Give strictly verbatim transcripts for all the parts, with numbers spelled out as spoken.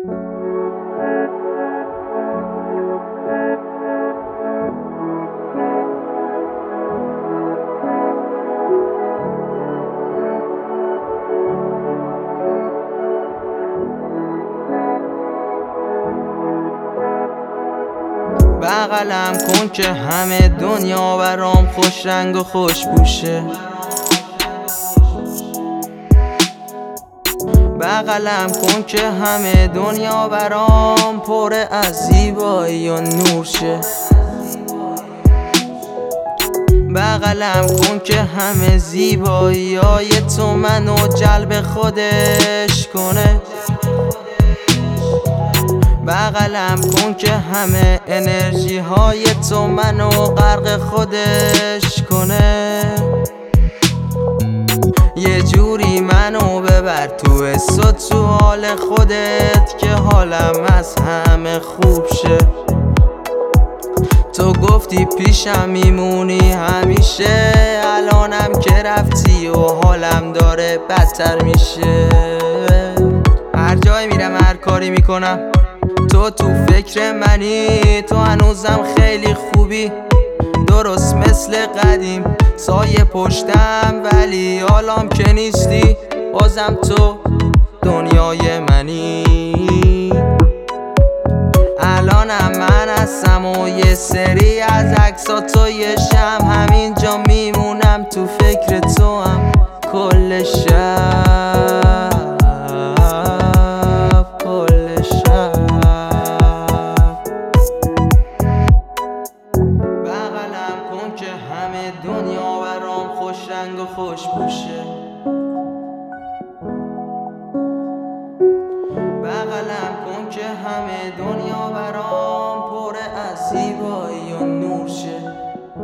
بغلم کن که همه دنیا برام خوش رنگ و خوش بوشه. بغلم کن که همه دنیا برام پر از زیبایی و نور شه. بغلم کن که همه زیبایی های تو منو جلب خودش کنه. بغلم کن که همه انرژی های تو منو غرق خودش کنه. یه جوری منو ببر تو حس و تو حال خودت که حالم از همه خوب شه. تو گفتی پیشم میمونی همیشه، الانم که رفتی و حالم داره بدتر میشه. هر جای میرم هر کاری میکنم تو تو فکر منی. تو هنوزم خیلی خوبی درست مثل قدیم، سایه پشتم ولی حالام که نیستی، بازم تو دنیای منی. الانم من هستم و یه سری از عکساتو شم، همینجا میمونم تو فکر تو هم کل شب کل شب. بغلم کن که همه دنیا برام خوش رنگ و خوش بوشه. بغلم کن که همه دنیا برام پر از زیبایی و نور شه.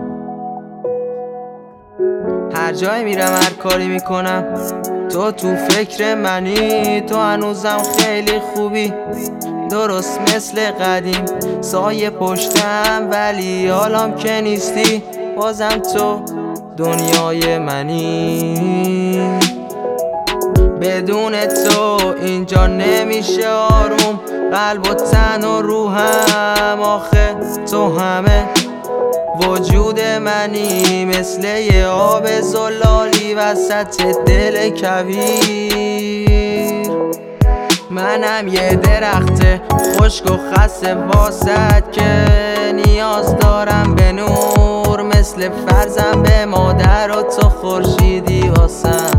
هر جای میرم هر کاری میکنم تو تو فکر منی. تو هنوزم خیلی خوبی درست مثل قدیم، سایه پشتم ولی حالام که نیستی، بازم تو دنیای منی. بدون تو اینجا نمیشه آروم، قلب و تن و روحم آخه تو همه وجود منی. مثل یه آب زلالی وسط دل کویر، منم یه درخت خشک و خسته واسط که نیاز دارم به نور، مثل فرزم به مادر و تو خورشیدی واسم.